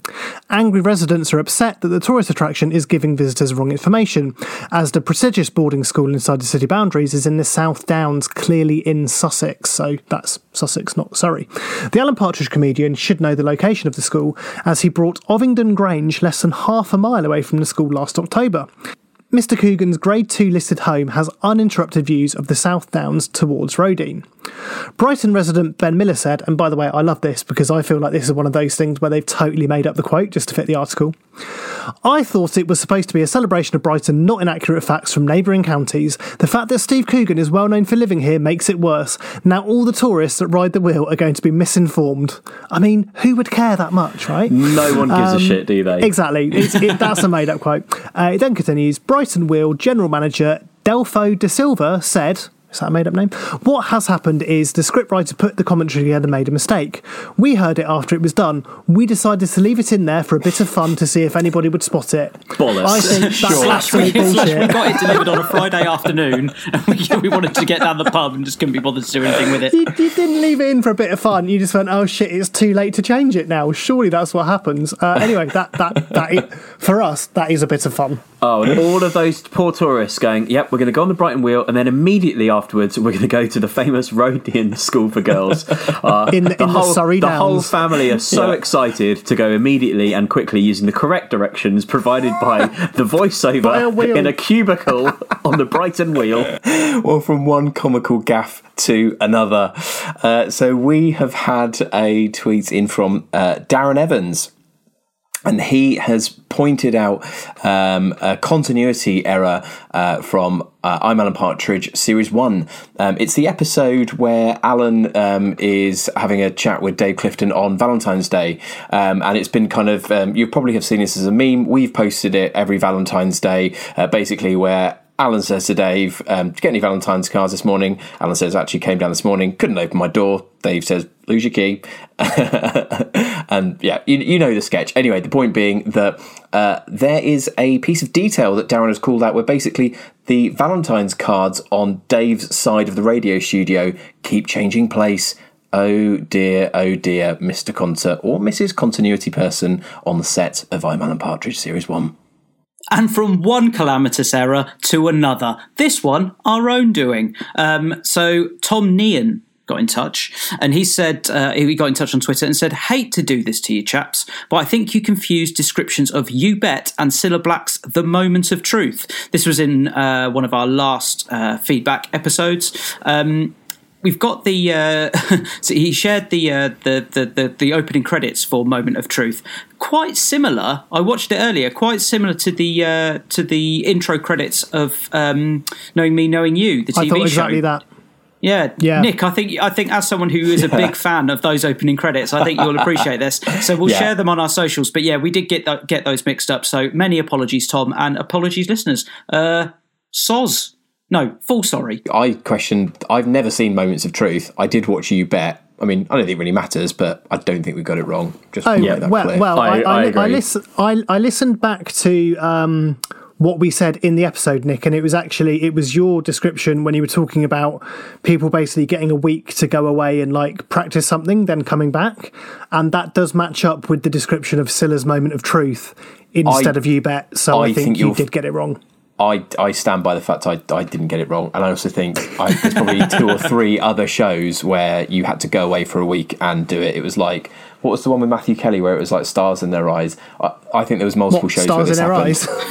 Speaker 9: Angry residents are upset that the tourist attraction is giving visitors wrong information, as the prestigious boarding school inside the city boundaries is in the South Downs, clearly in Sussex, so that's Sussex, not Surrey. The Alan Partridge comedian should know the location of the school, as he brought Ovingdon Grange less than half a mile away from the school last October. Mr Coogan's Grade 2 listed home has uninterrupted views of the South Downs towards Rodine. Brighton resident Ben Miller said, and by the way, I love this because I feel like this is one of those things where they've totally made up the quote just to fit the article. I thought it was supposed to be a celebration of Brighton, not inaccurate facts from neighbouring counties. The fact that Steve Coogan is well known for living here makes it worse. Now all the tourists that ride the wheel are going to be misinformed. I mean, who would care that much, right?
Speaker 10: No one gives a shit, do they?
Speaker 9: Exactly. That's a made up quote. It then continues, Brighton Wheel General Manager Delfo De Silva said... Is that a made-up name? What has happened is the scriptwriter put the commentary together and made a mistake. We heard it after it was done. We decided to leave it in there for a bit of fun to see if anybody would spot it.
Speaker 10: Bollocks.
Speaker 9: I think that's absolute bullshit.
Speaker 11: We got it delivered on a Friday afternoon and we wanted to get down the pub and just couldn't be bothered to do anything with it.
Speaker 9: You didn't leave it in for a bit of fun. You just went, oh shit, it's too late to change it now. Surely that's what happens. Anyway, that for us, that is a bit of fun.
Speaker 1: Oh, and all of those poor tourists going, yep, we're going to go on the Brighton Wheel, and then immediately afterwards we're going to go to the famous Rodine School for Girls.
Speaker 9: In the Surrey Downs.
Speaker 1: The whole family are so excited to go immediately and quickly using the correct directions provided by the voiceover in a cubicle on the Brighton Wheel.
Speaker 10: Well, from one comical gaffe to another. So we have had a tweet in from Darren Evans. And he has pointed out a continuity error from I'm Alan Partridge, Series 1. It's the episode where Alan is having a chat with Dave Clifton on Valentine's Day. And it's been kind of, you probably have seen this as a meme. We've posted it every Valentine's Day, basically where Alan says to Dave, get any Valentine's cards this morning? Alan says, actually came down this morning, couldn't open my door. Dave says, lose your key. And yeah, you know the sketch. Anyway, the point being that there is a piece of detail that Darren has called out where basically the Valentine's cards on Dave's side of the radio studio keep changing place. Oh dear, Mr. Conter or Mrs. Continuity Person on the set of I'm Alan Partridge Series 1.
Speaker 11: And from one calamitous error to another. This one, our own doing. So Tom Nean got in touch, and he said, he got in touch on Twitter and said, hate to do this to you chaps, but I think you confused descriptions of You Bet and Cilla Black's The Moment of Truth. This was in one of our last feedback episodes. We've got the so he shared the opening credits for Moment of Truth. Quite similar. I watched it earlier. Quite similar to the intro credits of Knowing Me, Knowing You, the TV show.
Speaker 9: I thought exactly that.
Speaker 11: Yeah, Nick, I think as someone who is a big fan of those opening credits, I think you'll appreciate this. So we'll share them on our socials. But yeah, we did get those mixed up. So many apologies, Tom, and apologies, listeners. Soz. No, full sorry.
Speaker 10: I've never seen Moments of Truth. I did watch You Bet. I mean, I don't think it really matters, but I don't think we got it wrong. Just
Speaker 9: I
Speaker 10: agree.
Speaker 9: I listened back to what we said in the episode, Nick, and it was your description when you were talking about people basically getting a week to go away and like practice something, then coming back, and that does match up with the description of Cilla's Moment of Truth instead of You Bet. So I think you did get it wrong.
Speaker 10: I stand by the fact I didn't get it wrong, and I also think there's probably 2 or 3 other shows where you had to go away for a week and do it. It was like, what was the one with Matthew Kelly where it was like stars in their eyes? I think there was multiple shows
Speaker 9: stars
Speaker 10: where this
Speaker 9: in their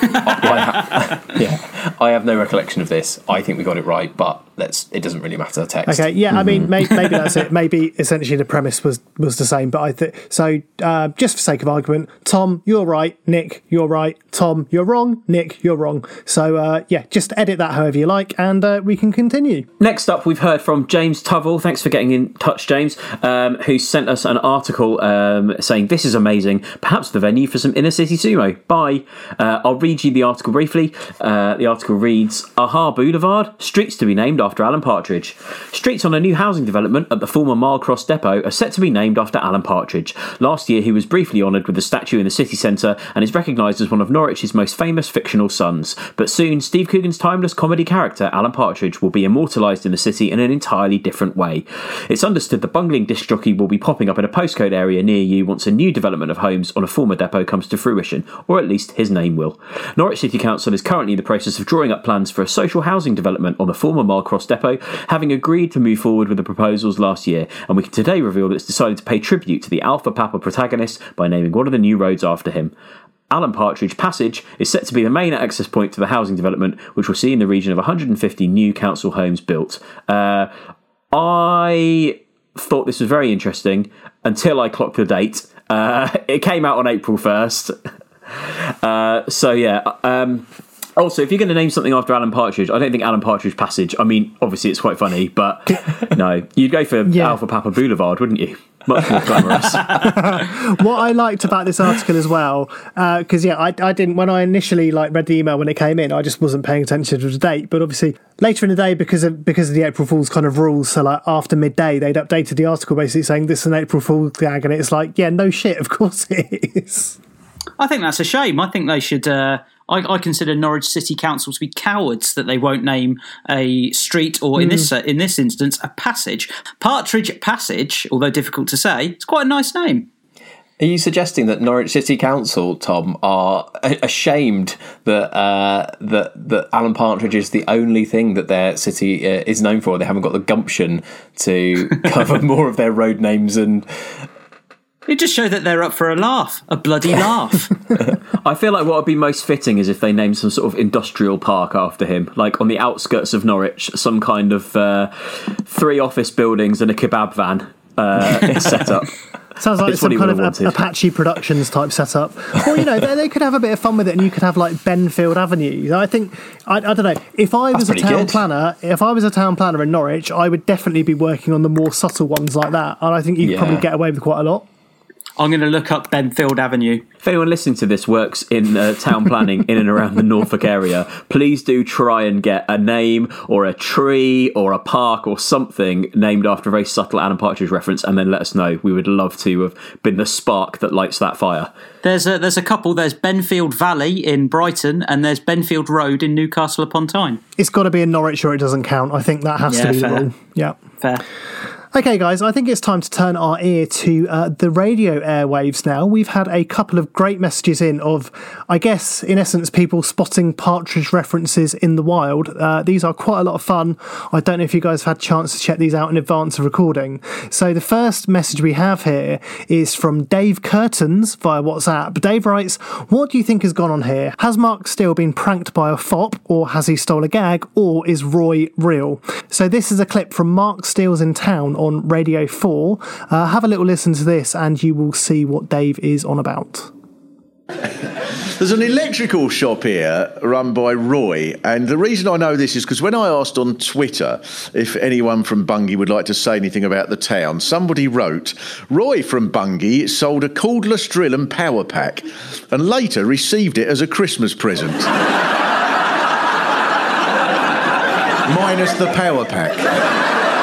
Speaker 10: happened.
Speaker 9: eyes.
Speaker 10: I have no recollection of this. I think we got it right, but it doesn't really matter. Text.
Speaker 9: Okay, yeah, I mean, maybe that's it. Maybe essentially the premise was the same, but I think so. Just for sake of argument, Tom, you're right. Nick, you're right. Tom, you're wrong. Nick, you're wrong. So just edit that however you like, and we can continue.
Speaker 1: Next up, we've heard from James Tuvell. Thanks for getting in touch, James, who sent us an article saying this is amazing. Perhaps the venue for some inner city sumo. Bye. I'll read you the article briefly. The article reads: Aha Boulevard, streets to be named after Alan Partridge. Streets on a new housing development at the former Mile Cross Depot are set to be named after Alan Partridge. Last year he was briefly honoured with a statue in the city centre and is recognised as one of Norwich's most famous fictional sons. But soon Steve Coogan's timeless comedy character Alan Partridge will be immortalised in the city in an entirely different way. It's understood the bungling disc jockey will be popping up in a postcode area area near you once a new development of homes on a former depot comes to fruition, or at least his name will. Norwich City Council is currently in the process of drawing up plans for a social housing development on the former Mile Cross depot, having agreed to move forward with the proposals last year, and we can today reveal that it's decided to pay tribute to the Alpha Papa protagonist by naming one of the new roads after him. Alan Partridge Passage is set to be the main access point to the housing development, which will see in the region of 150 new council homes built. I thought this was very interesting until I clocked the date. It came out on April 1st. Also, if you're going to name something after Alan Partridge, I don't think Alan Partridge Passage. I mean, obviously it's quite funny, but no, you'd go for Alpha Papa Boulevard, wouldn't you? Much more glamorous.
Speaker 9: What I liked about this article as well, because I didn't, when I initially read the email when it came in, I just wasn't paying attention to the date. But obviously later in the day, because of the April Fool's kind of rules, so after midday, they'd updated the article basically saying this is an April Fool's gag, and it's no shit, of course it is.
Speaker 11: I think that's a shame. I think they should. I consider Norwich City Council to be cowards that they won't name a street, or in this instance, a passage. Partridge Passage, although difficult to say, it's quite a nice name.
Speaker 10: Are you suggesting that Norwich City Council, Tom, are ashamed that that Alan Partridge is the only thing that their city is known for? They haven't got the gumption to cover more of their road names and.
Speaker 11: It just shows that they're up for a laugh, a bloody laugh.
Speaker 1: I feel like what would be most fitting is if they named some sort of industrial park after him, like on the outskirts of Norwich, some kind of 3 office buildings and a kebab van set up.
Speaker 9: Sounds like some kind of Apache Productions type setup. Or, they could have a bit of fun with it, and you could have Benfield Avenue. I think, I don't know, if I was a town planner in Norwich, I would definitely be working on the more subtle ones like that. And I think you could probably get away with quite a lot.
Speaker 11: I'm going to look up Benfield Avenue.
Speaker 1: If anyone listening to this works in town planning in and around the Norfolk area, please do try and get a name or a tree or a park or something named after a very subtle Alan Partridge reference, and then let us know. We would love to have been the spark that lights that fire.
Speaker 11: There's a couple. There's Benfield Valley in Brighton, and there's Benfield Road in Newcastle upon Tyne.
Speaker 9: It's got to be in Norwich or it doesn't count. I think that has to be the rule. Yeah,
Speaker 11: fair.
Speaker 9: Okay, guys, I think it's time to turn our ear to the radio airwaves now. We've had a couple of great messages in of, I guess, in essence, people spotting Partridge references in the wild. These are quite a lot of fun. I don't know if you guys have had a chance to check these out in advance of recording. So the first message we have here is from Dave Curtins via WhatsApp. Dave writes, what do you think has gone on here? Has Mark Steele been pranked by a fop, or has he stole a gag, or is Roy real? So this is a clip from Mark Steele's In Town on Radio 4. Have a little listen to this and you will see what Dave is on about.
Speaker 16: There's an electrical shop here run by Roy, and the reason I know this is because when I asked on Twitter if anyone from Bungay would like to say anything about the town, somebody wrote, Roy from Bungay sold a cordless drill and power pack and later received it as a Christmas present. Minus the power pack.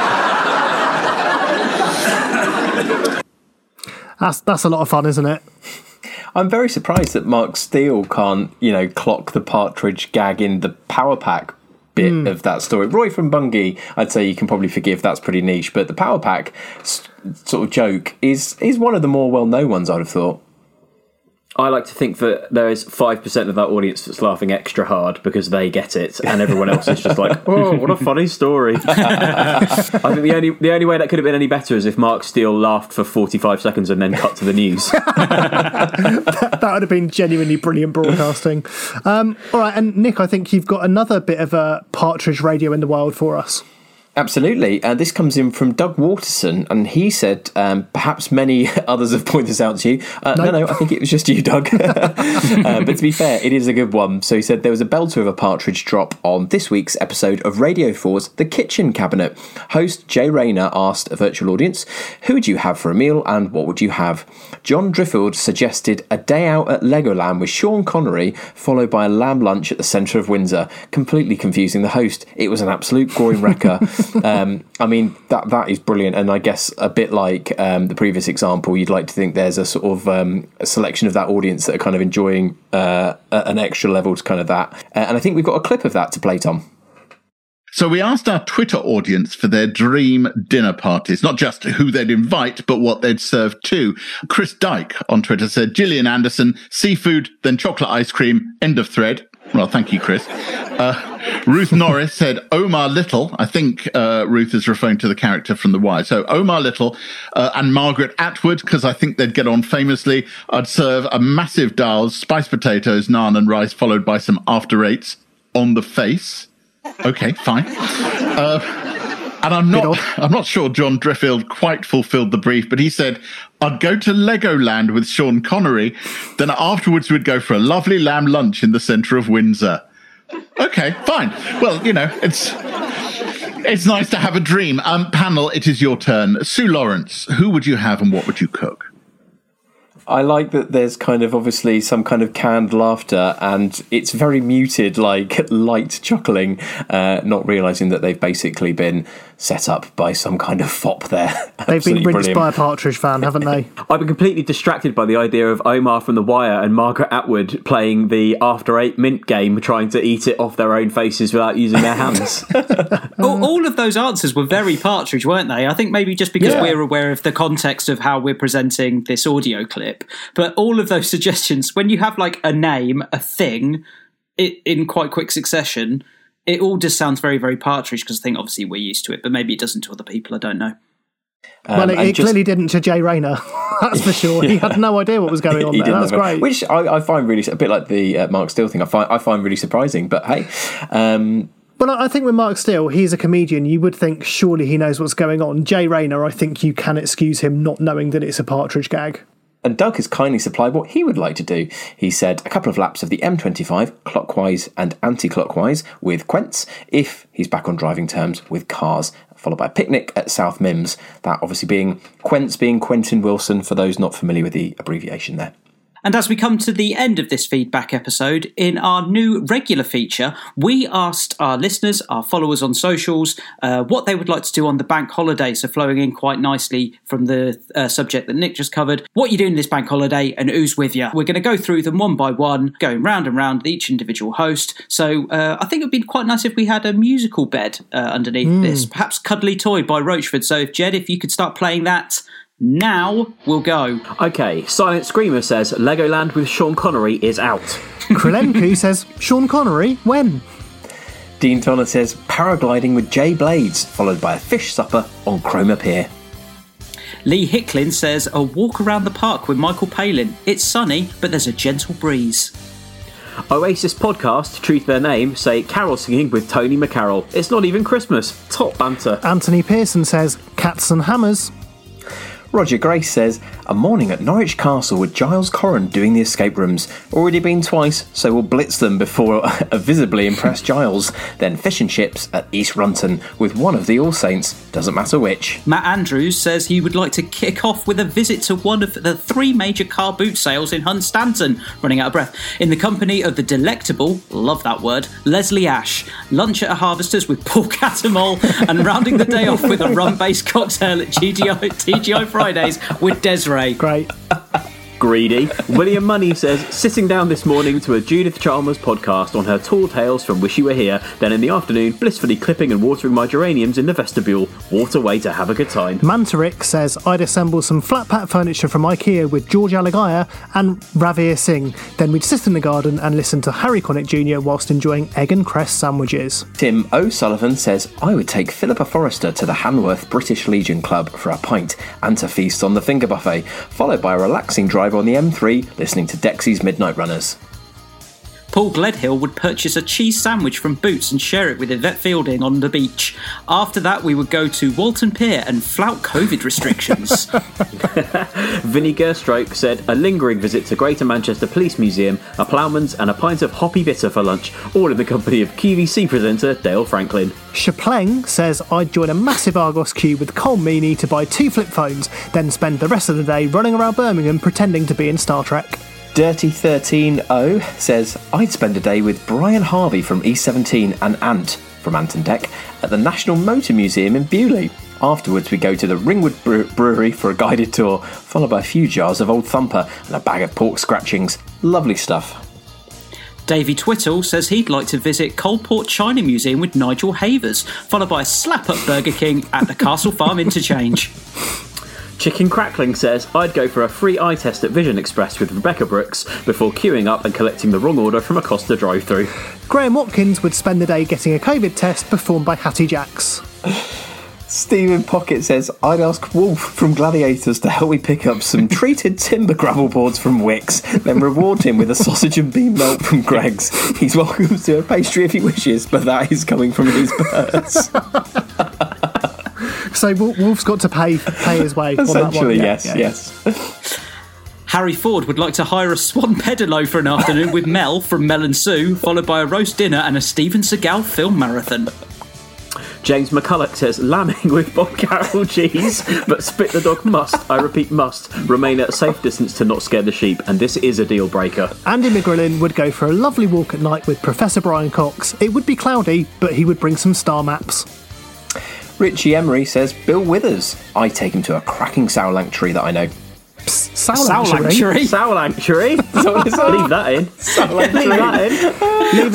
Speaker 9: That's a lot of fun, isn't it?
Speaker 10: I'm very surprised that Mark Steele can't, clock the Partridge gag in the power pack bit of that story. Roy from Bungay, I'd say you can probably forgive. That's pretty niche. But the power pack sort of joke is one of the more well-known ones, I'd have thought.
Speaker 1: I like to think that there is 5% of that audience that's laughing extra hard because they get it, and everyone else is just like, "Oh, what a funny story!" I think the only way that could have been any better is if Mark Steele laughed for 45 seconds and then cut to the news.
Speaker 9: that would have been genuinely brilliant broadcasting. All right, and Nick, I think you've got another bit of a Partridge radio in the wild for us.
Speaker 10: Absolutely. This comes in from Doug Waterson, and he said, perhaps many others have pointed this out to you. No, I think it was just you, Doug. But to be fair, it is a good one. So he said there was a belter of a Partridge drop on this week's episode of Radio 4's The Kitchen Cabinet. Host Jay Rayner asked a virtual audience, who would you have for a meal and what would you have? John Driffield suggested a day out at Legoland with Sean Connery, followed by a lamb lunch at the centre of Windsor, completely confusing the host. It was an absolute groin wrecker. I mean, that is brilliant, and I guess a bit like the previous example, you'd like to think there's a sort of a selection of that audience that are kind of enjoying an extra level to kind of that. And I think we've got a clip of that to play, Tom.
Speaker 17: So we asked our Twitter audience for their dream dinner parties, not just who they'd invite, but what they'd serve too. Chris Dyke on Twitter said, Gillian Anderson, seafood, then chocolate ice cream, end of thread. Well, thank you, Chris. Ruth Norris said, Omar Little. I think Ruth is referring to the character from The Wire. So Omar Little and Margaret Atwood, because I think they'd get on famously. I'd serve a massive dal, spiced potatoes, naan and rice, followed by some after eights on the face. Okay, fine. And I'm not sure John Dreffield quite fulfilled the brief, but he said, I'd go to Legoland with Sean Connery, then afterwards we'd go for a lovely lamb lunch in the centre of Windsor. Okay, fine. Well, you know, it's nice to have a dream. Panel, it is your turn. Sue Lawrence, who would you have and what would you cook?
Speaker 10: I like that there's kind of obviously some kind of canned laughter and it's very muted, like light chuckling, not realising that they've basically been set up by some kind of fop there.
Speaker 9: They've been rinsed by a Partridge fan, haven't they?
Speaker 1: I've been completely distracted by the idea of Omar from The Wire and Margaret Atwood playing the After Eight Mint game, trying to eat it off their own faces without using their hands.
Speaker 11: All of those answers were very Partridge, weren't they? I think maybe just because we're aware of the context of how we're presenting this audio clip, but all of those suggestions, when you have like a name, a thing, in quite quick succession, it all just sounds very, very Partridge, because I think obviously we're used to it, but maybe it doesn't to other people, I don't know.
Speaker 9: Well, it clearly didn't to Jay Rayner, that's for sure. He had no idea what was going on there. That's great.
Speaker 10: Which I find really, a bit like the Mark Steele thing, I find really surprising, but hey.
Speaker 9: Well, I think with Mark Steele, he's a comedian. You would think surely he knows what's going on. Jay Rayner, I think you can excuse him not knowing that it's a Partridge gag.
Speaker 10: And Doug has kindly supplied what he would like to do. He said a couple of laps of the M25, clockwise and anti-clockwise, with Quents, if he's back on driving terms with cars, followed by a picnic at South Mims. That obviously being Quents, being Quentin Wilson, for those not familiar with the abbreviation there.
Speaker 11: And as we come to the end of this feedback episode, in our new regular feature, we asked our listeners, our followers on socials, what they would like to do on the bank holiday. So flowing in quite nicely from the subject that Nick just covered. What you doing this bank holiday and who's with you? We're going to go through them one by one, going round and round each individual host. So I think it would be quite nice if we had a musical bed underneath this. Perhaps Cuddly Toy by Roachford. So Jed, if you could start playing that... Now we'll go.
Speaker 1: Okay, Silent Screamer says Legoland with Sean Connery is out.
Speaker 9: Krilenku says Sean Connery, when?
Speaker 10: Dean Tonner says paragliding with Jay Blades, followed by a fish supper on Cromer Pier.
Speaker 11: Lee Hicklin says a walk around the park with Michael Palin. It's sunny, but there's a gentle breeze.
Speaker 1: Oasis Podcast, Truth Their Name, say carol singing with Tony McCarroll. It's not even Christmas. Top banter.
Speaker 9: Anthony Pearson says Cats and Hammers.
Speaker 10: Roger Grace says, a morning at Norwich Castle with Giles Corran doing the escape rooms. Already been twice, so we'll blitz them before a visibly impressed Giles. Then fish and chips at East Runton with one of the All Saints, doesn't matter which.
Speaker 11: Matt Andrews says he would like to kick off with a visit to one of the 3 major car boot sales in Hunstanton, running out of breath, in the company of the delectable, love that word, Leslie Ash. Lunch at a Harvester's with Paul Catamol, and rounding the day off with a rum-based cocktail at TGI Fridays with Desiree.
Speaker 9: Great.
Speaker 1: Greedy. William Money says, sitting down this morning to a Judith Chalmers podcast on her tall tales from Wish You Were Here, then in the afternoon, blissfully clipping and watering my geraniums in the vestibule. What a way to have a good time.
Speaker 9: Mantarik says, I'd assemble some flat pack furniture from IKEA with George Alagaya and Ravir Singh. Then we'd sit in the garden and listen to Harry Connick Jr. whilst enjoying egg and cress sandwiches.
Speaker 10: Tim O'Sullivan says, I would take Philippa Forrester to the Hanworth British Legion Club for a pint and to feast on the finger buffet, followed by a relaxing drive on the M3, listening to Dexy's Midnight Runners.
Speaker 11: Paul Gledhill would purchase a cheese sandwich from Boots and share it with Yvette Fielding on the beach. After that, we would go to Walton Pier and flout COVID restrictions.
Speaker 1: Vinnie Gerstroke said, a lingering visit to Greater Manchester Police Museum, a ploughman's and a pint of hoppy bitter for lunch, all in the company of QVC presenter Dale Franklin.
Speaker 9: Shapleng says, I'd join a massive Argos queue with Cole Meany to buy 2 flip phones, then spend the rest of the day running around Birmingham pretending to be in Star Trek.
Speaker 10: Dirty13O says, I'd spend a day with Brian Harvey from E17 and Ant from Ant and Dec at the National Motor Museum in Bewley. Afterwards, we go to the Ringwood Brewery for a guided tour, followed by a few jars of Old Thumper and a bag of pork scratchings. Lovely stuff.
Speaker 11: Davey Twittle says he'd like to visit Coalport China Museum with Nigel Havers, followed by a slap-up Burger King at the Castle Farm interchange.
Speaker 1: Chicken Crackling says, I'd go for a free eye test at Vision Express with Rebecca Brooks before queuing up and collecting the wrong order from a Costa drive-thru.
Speaker 9: Graham Watkins would spend the day getting a COVID test performed by Hattie Jacks.
Speaker 10: Stephen Pocket says, I'd ask Wolf from Gladiators to help me pick up some treated timber gravel boards from Wix, then reward him with a sausage and bean melt from Greggs. He's welcome to a pastry if he wishes, but that is coming from his purse.
Speaker 9: So Wolf's got to pay his way.
Speaker 10: Essentially,
Speaker 9: on that one.
Speaker 10: yes.
Speaker 11: Harry Ford would like to hire a Swan Pedalo for an afternoon with Mel from Mel and Sue, followed by a roast dinner and a Steven Seagal film marathon.
Speaker 1: James McCulloch says, lambing with Bob Carroll cheese, but spit the dog must, I repeat must, remain at a safe distance to not scare the sheep, and this is a deal breaker.
Speaker 9: Andy McGrillen would go for a lovely walk at night with Professor Brian Cox. It would be cloudy, but he would bring some star maps.
Speaker 10: Richie Emery says, Bill Withers. I take him to a cracking Sanctuary that I know.
Speaker 9: Sanctuary?
Speaker 1: Sanctuary? Leave that in. Leave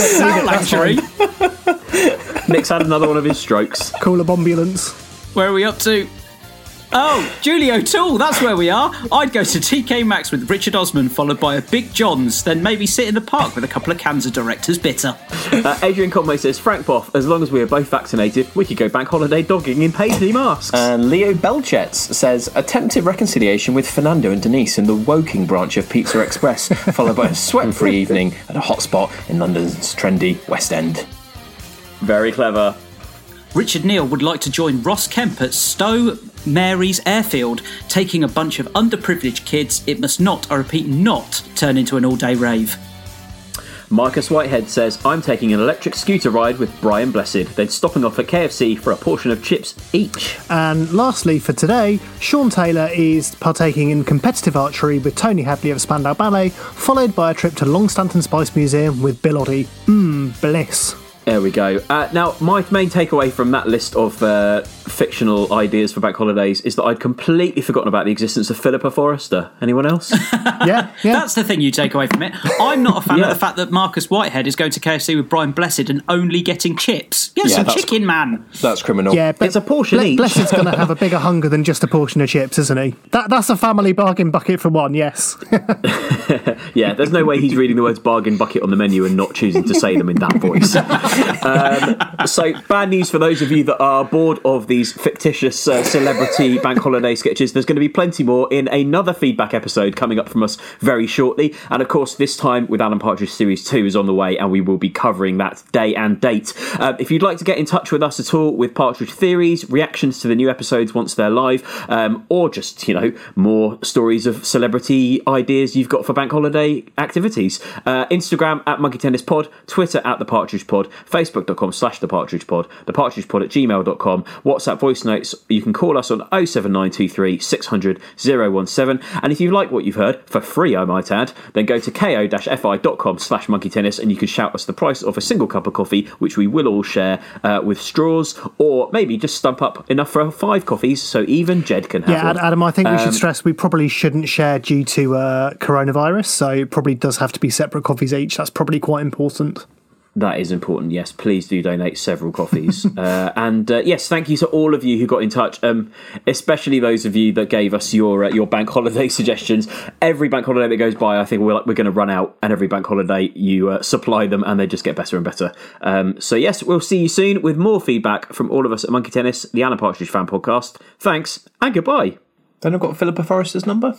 Speaker 1: it. Nick's had another one of his strokes.
Speaker 9: Call a bombulance.
Speaker 11: Where are we up to? Oh, Julie O'Toole, that's where we are. I'd go to TK Maxx with Richard Osman, followed by a Big John's, then maybe sit in the park with a couple of cans of Director's Bitter.
Speaker 1: Adrian Conway says, Frank Boff, as long as we are both vaccinated, we could go bank holiday dogging in paisley masks.
Speaker 10: And Leo Belchets says, attempted reconciliation with Fernando and Denise in the Woking branch of Pizza Express, followed by a sweat-free evening at a hotspot in London's trendy West End.
Speaker 1: Very clever.
Speaker 11: Richard Neal would like to join Ross Kemp at Stowe Mary's Airfield, taking a bunch of underprivileged kids. It must not, I repeat, not turn into an all-day rave.
Speaker 1: Marcus Whitehead says, I'm taking an electric scooter ride with Brian Blessed, then stopping off at KFC for a portion of chips each.
Speaker 9: And lastly for today, Sean Taylor is partaking in competitive archery with Tony Hadley of Spandau Ballet, followed by a trip to Longstanton Spice Museum with Bill Oddie. Bliss.
Speaker 1: There we go. Now, my main takeaway from that list of fictional ideas for bank holidays is that I'd completely forgotten about the existence of Philippa Forrester. Anyone else?
Speaker 9: Yeah.
Speaker 11: That's the thing you take away from it. I'm not a fan of the fact that Marcus Whitehead is going to KFC with Brian Blessed and only getting chips. Get some chicken, man.
Speaker 10: That's criminal.
Speaker 9: Yeah, but
Speaker 1: it's a portion each.
Speaker 9: Blessed's going to have a bigger hunger than just a portion of chips, isn't he? That's a family bargain bucket for one, yes.
Speaker 1: Yeah, there's no way he's reading the words bargain bucket on the menu and not choosing to say them in that voice. So bad news for those of you that are bored of these fictitious celebrity bank holiday sketches. There's going to be plenty more in another feedback episode coming up from us very shortly, and of course this time with Alan Partridge Series 2 is on the way, and we will be covering that day and date. If you'd like to get in touch with us at all with Partridge theories, reactions to the new episodes once they're live, or just more stories of celebrity ideas you've got for bank holiday activities, Instagram at Monkey Tennis Pod, Twitter at The Partridge Pod, Facebook.com/ThePartridgePod, ThePartridgePod@gmail.com, WhatsApp voice notes, you can call us on 07923 600 017, and if you like what you've heard, for free I might add, then go to ko-fi.com/monkeytennis and you can shout us the price of a single cup of coffee, which we will all share with straws, or maybe just stump up enough for 5 coffees so even Jed can have one.
Speaker 9: Adam, I think we should stress we probably shouldn't share due to coronavirus, so it probably does have to be separate coffees each. That's probably quite important.
Speaker 1: That is important, yes. Please do donate several coffees. And yes, thank you to all of you who got in touch, especially those of you that gave us your bank holiday suggestions. Every bank holiday that goes by, I think we're going to run out, and every bank holiday you supply them and they just get better and better. So yes, we'll see you soon with more feedback from all of us at Monkey Tennis, the Alan Partridge Fan Podcast. Thanks and goodbye.
Speaker 10: Then I've got Philippa Forrester's number.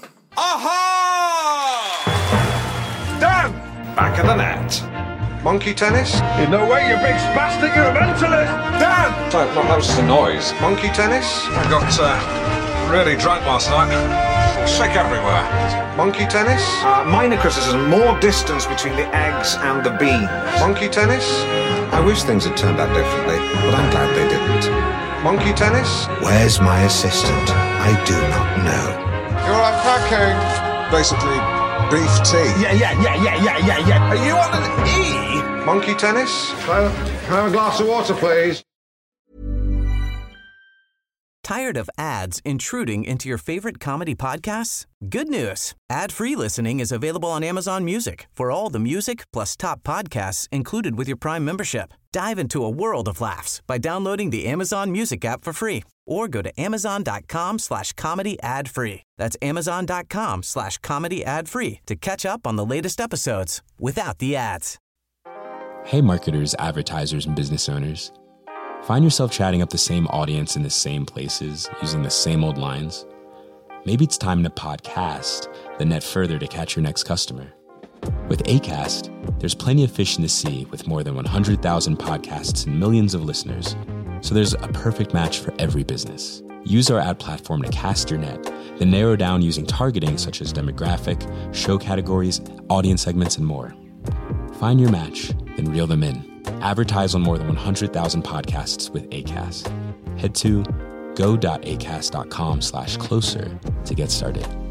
Speaker 7: Aha! Dan! Back of the net. Monkey tennis? In no way, you big spastic, you're a mentalist! Dan! Sorry, that was just a noise. Monkey tennis? I got really drunk last night. Sick everywhere. Monkey tennis?
Speaker 8: Minor criticism, more distance between the eggs and the beans.
Speaker 7: Monkey tennis?
Speaker 8: I wish things had turned out differently, but I'm glad they didn't.
Speaker 7: Monkey tennis?
Speaker 8: Where's my assistant? I do not know.
Speaker 7: You're unpacking. Basically, beef tea.
Speaker 8: Yeah.
Speaker 7: Are you on an E? Monkey tennis?
Speaker 8: Can I have a glass of water, please?
Speaker 14: Tired of ads intruding into your favorite comedy podcasts? Good news. Ad-free listening is available on Amazon Music for all the music plus top podcasts included with your Prime membership. Dive into a world of laughs by downloading the Amazon Music app for free or go to amazon.com/comedy ad-free. That's amazon.com/comedy ad-free to catch up on the latest episodes without the ads.
Speaker 18: Hey marketers, advertisers, and business owners. Find yourself chatting up the same audience in the same places, using the same old lines? Maybe it's time to podcast, then net further to catch your next customer. With Acast, there's plenty of fish in the sea with more than 100,000 podcasts and millions of listeners. So there's a perfect match for every business. Use our ad platform to cast your net, then narrow down using targeting such as demographic, show categories, audience segments, and more. Find your match, then reel them in. Advertise on more than 100,000 podcasts with Acast. Head to go.acast.com/closer to get started.